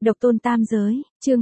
Độc tôn tam giới, chương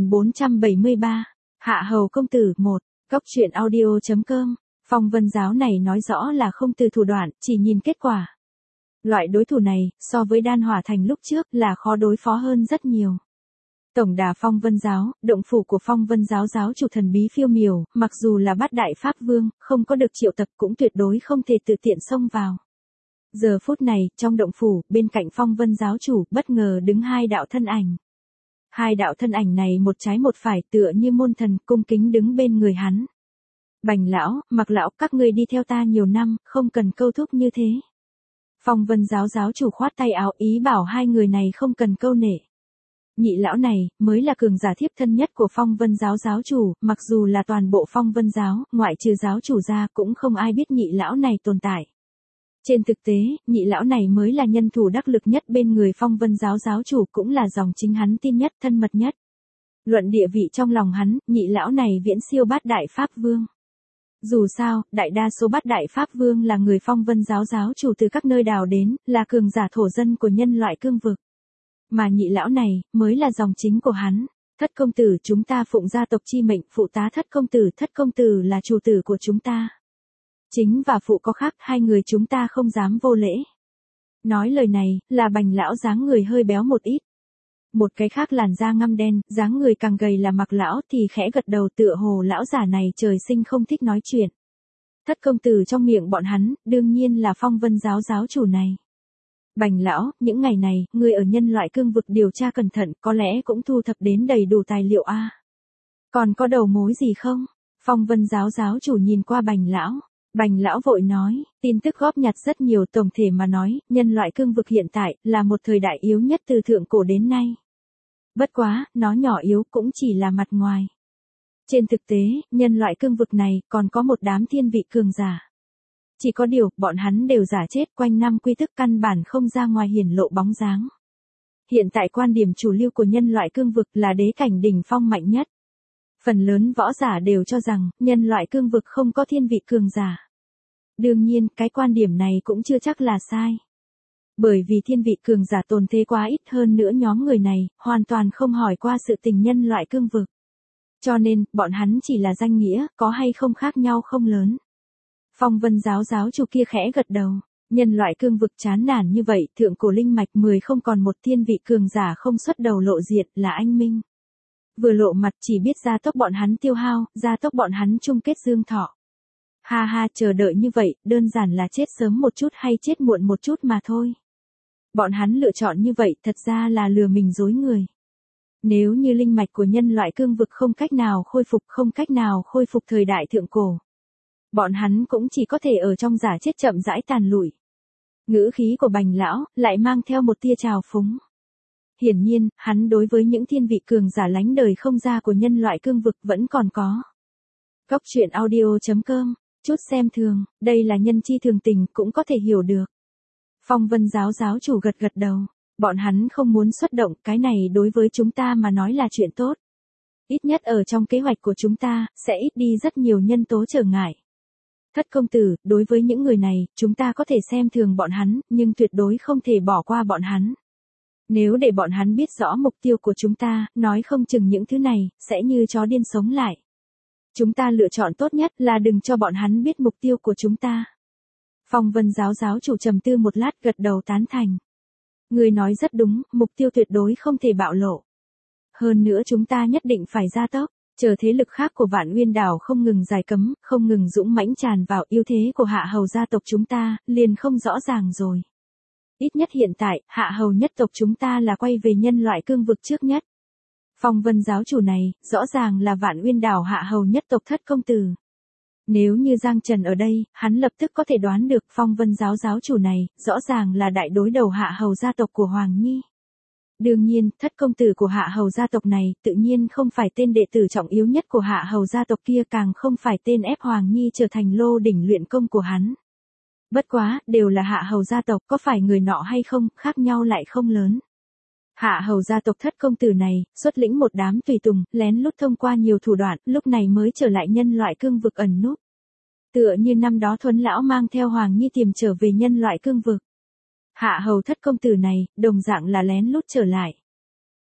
2473, Hạ Hầu Công Tử 1, Góc truyện audio.com, Phong Vân Giáo này nói rõ là không từ thủ đoạn, chỉ nhìn kết quả. Loại đối thủ này, so với Đan Hỏa Thành lúc trước là khó đối phó hơn rất nhiều. Tổng đà Phong Vân Giáo, động phủ của Phong Vân Giáo giáo chủ thần bí phiêu miểu, mặc dù là bát đại pháp vương, không có được triệu tập cũng tuyệt đối không thể tự tiện xông vào. Giờ phút này, trong động phủ, bên cạnh Phong Vân Giáo chủ, bất ngờ đứng hai đạo thân ảnh. Hai đạo thân ảnh này một trái một phải tựa như môn thần cung kính đứng bên người hắn. Bành lão, Mặc lão, các ngươi đi theo ta nhiều năm, không cần câu thúc như thế. Phong Vân Giáo giáo chủ khoát tay áo ý bảo hai người này không cần câu nệ. Nhị lão này, mới là cường giả thiếp thân nhất của Phong Vân Giáo giáo chủ, mặc dù là toàn bộ Phong Vân Giáo, ngoại trừ giáo chủ ra cũng không ai biết nhị lão này tồn tại. Trên thực tế, nhị lão này mới là nhân thủ đắc lực nhất bên người Phong Vân Giáo giáo chủ cũng là dòng chính hắn tin nhất thân mật nhất. Luận địa vị trong lòng hắn, nhị lão này viễn siêu bát đại pháp vương. Dù sao, đại đa số bát đại pháp vương là người Phong Vân Giáo giáo chủ từ các nơi đào đến, là cường giả thổ dân của nhân loại cương vực. Mà nhị lão này, mới là dòng chính của hắn. Thất công tử chúng ta phụng gia tộc chi mệnh, phụ tá thất công tử là chủ tử của chúng ta. Chính và phụ có khác, hai người chúng ta không dám vô lễ. Nói lời này, là Bành lão dáng người hơi béo một ít. Một cái khác làn da ngăm đen, dáng người càng gầy là Mặc lão thì khẽ gật đầu tựa hồ lão giả này trời sinh không thích nói chuyện. Thất công tử trong miệng bọn hắn, đương nhiên là Phong Vân Giáo giáo chủ này. Bành lão, những ngày này, ngươi ở nhân loại cương vực điều tra cẩn thận, có lẽ cũng thu thập đến đầy đủ tài liệu a. Còn có đầu mối gì không? Phong Vân Giáo giáo chủ nhìn qua Bành lão. Bành lão vội nói, tin tức góp nhặt rất nhiều, tổng thể mà nói, nhân loại cương vực hiện tại, là một thời đại yếu nhất từ thượng cổ đến nay. Bất quá, nó nhỏ yếu cũng chỉ là mặt ngoài. Trên thực tế, nhân loại cương vực này, còn có một đám thiên vị cường giả. Chỉ có điều, bọn hắn đều giả chết quanh năm quy thức căn bản không ra ngoài hiển lộ bóng dáng. Hiện tại quan điểm chủ lưu của nhân loại cương vực là đế cảnh đỉnh phong mạnh nhất. Phần lớn võ giả đều cho rằng, nhân loại cương vực không có thiên vị cường giả. Đương nhiên, cái quan điểm này cũng chưa chắc là sai. Bởi vì thiên vị cường giả tồn thế quá ít hơn nữa nhóm người này, hoàn toàn không hỏi qua sự tình nhân loại cương vực. Cho nên, bọn hắn chỉ là danh nghĩa, có hay không khác nhau không lớn. Phong Vân Giáo giáo chủ kia khẽ gật đầu. Nhân loại cương vực chán nản như vậy, thượng cổ linh mạch 10 không còn một thiên vị cường giả không xuất đầu lộ diện là anh Minh. Vừa lộ mặt chỉ biết gia tốc bọn hắn tiêu hao, gia tốc bọn hắn chung kết dương thọ. Ha ha, chờ đợi như vậy, đơn giản là chết sớm một chút hay chết muộn một chút mà thôi. Bọn hắn lựa chọn như vậy thật ra là lừa mình dối người. Nếu như linh mạch của nhân loại cương vực không cách nào khôi phục thời đại thượng cổ. Bọn hắn cũng chỉ có thể ở trong giả chết chậm rãi tàn lụi. Ngữ khí của Bành lão, lại mang theo một tia trào phúng. Hiển nhiên, hắn đối với những thiên vị cường giả lánh đời không ra của nhân loại cương vực vẫn còn có. Góc truyện audio.com, chút xem thường, đây là nhân chi thường tình cũng có thể hiểu được. Phong Vân Giáo giáo chủ gật gật đầu, bọn hắn không muốn xuất động, cái này đối với chúng ta mà nói là chuyện tốt. Ít nhất ở trong kế hoạch của chúng ta, sẽ ít đi rất nhiều nhân tố trở ngại. Thất công tử, đối với những người này, chúng ta có thể xem thường bọn hắn, nhưng tuyệt đối không thể bỏ qua bọn hắn. Nếu để bọn hắn biết rõ mục tiêu của chúng ta, nói không chừng những thứ này, sẽ như chó điên sống lại. Chúng ta lựa chọn tốt nhất là đừng cho bọn hắn biết mục tiêu của chúng ta. Phong Vân Giáo giáo chủ trầm tư một lát gật đầu tán thành. Người nói rất đúng, mục tiêu tuyệt đối không thể bạo lộ. Hơn nữa chúng ta nhất định phải gia tốc, chờ thế lực khác của Vạn Uyên đảo không ngừng giải cấm, không ngừng dũng mãnh tràn vào, ưu thế của Hạ Hầu gia tộc chúng ta, liền không rõ ràng rồi. Ít nhất hiện tại, Hạ Hầu nhất tộc chúng ta là quay về nhân loại cương vực trước nhất. Phong Vân Giáo chủ này, rõ ràng là Vạn Uyên đảo Hạ Hầu nhất tộc thất công tử. Nếu như Giang Trần ở đây, hắn lập tức có thể đoán được Phong Vân Giáo giáo chủ này, rõ ràng là đại đối đầu Hạ Hầu gia tộc của Hoàng Nhi. Đương nhiên, thất công tử của Hạ Hầu gia tộc này, tự nhiên không phải tên đệ tử trọng yếu nhất của Hạ Hầu gia tộc kia, càng không phải tên ép Hoàng Nhi trở thành lô đỉnh luyện công của hắn. Bất quá, đều là Hạ Hầu gia tộc, có phải người nọ hay không, khác nhau lại không lớn. Hạ Hầu gia tộc thất công tử này, xuất lĩnh một đám tùy tùng, lén lút thông qua nhiều thủ đoạn, lúc này mới trở lại nhân loại cương vực ẩn núp. Tựa như năm đó Thuấn lão mang theo Hoàng Nhi tìm trở về nhân loại cương vực. Hạ Hầu thất công tử này, đồng dạng là lén lút trở lại.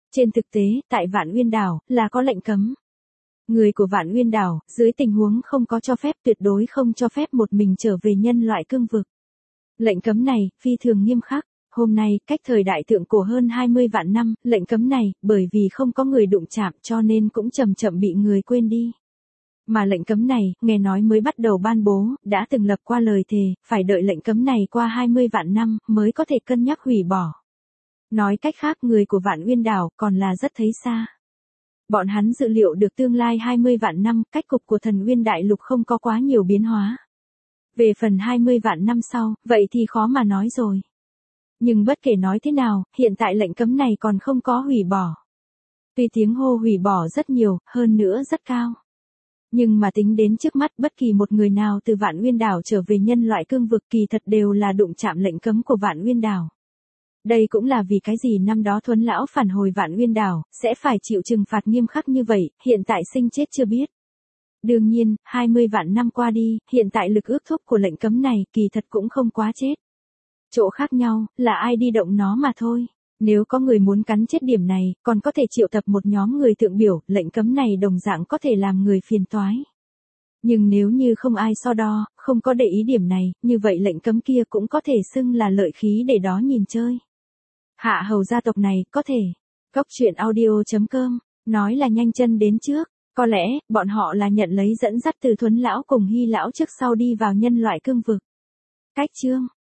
Trên thực tế, tại Vạn Uyên Đảo, là có lệnh cấm. Người của Vạn Uyên Đảo, dưới tình huống không có cho phép tuyệt đối không cho phép một mình trở về nhân loại cương vực. Lệnh cấm này, phi thường nghiêm khắc. Hôm nay, cách thời đại thượng cổ hơn 20 vạn năm, lệnh cấm này, bởi vì không có người đụng chạm cho nên cũng chậm chậm bị người quên đi. Mà lệnh cấm này, nghe nói mới bắt đầu ban bố, đã từng lập qua lời thề, phải đợi lệnh cấm này qua 20 vạn năm, mới có thể cân nhắc hủy bỏ. Nói cách khác người của Vạn Uyên Đảo còn là rất thấy xa. Bọn hắn dự liệu được tương lai 20 vạn năm, cách cục của Thần Uyên Đại Lục không có quá nhiều biến hóa. Về phần 20 vạn năm sau, vậy thì khó mà nói rồi. Nhưng bất kể nói thế nào, hiện tại lệnh cấm này còn không có hủy bỏ. Tuy tiếng hô hủy bỏ rất nhiều, hơn nữa rất cao. Nhưng mà tính đến trước mắt bất kỳ một người nào từ Vạn Uyên Đảo trở về nhân loại cương vực kỳ thật đều là đụng chạm lệnh cấm của Vạn Uyên Đảo. Đây cũng là vì cái gì năm đó Thuấn Lão phản hồi Vạn Uyên Đảo, sẽ phải chịu trừng phạt nghiêm khắc như vậy, hiện tại sinh chết chưa biết. Đương nhiên, 20 vạn năm qua đi, hiện tại lực ước thúc của lệnh cấm này kỳ thật cũng không quá chết. Chỗ khác nhau, là ai đi động nó mà thôi. Nếu có người muốn cắn chết điểm này, còn có thể triệu tập một nhóm người thượng biểu, lệnh cấm này đồng dạng có thể làm người phiền toái. Nhưng nếu như không ai so đo, không có để ý điểm này, như vậy lệnh cấm kia cũng có thể xưng là lợi khí để đó nhìn chơi. Hạ hầu gia tộc này, có thể. Cốc truyện audio.com, nói là nhanh chân đến trước. Có lẽ, bọn họ là nhận lấy dẫn dắt từ Thuấn Lão cùng Hy Lão trước sau đi vào nhân loại cương vực. Cách chương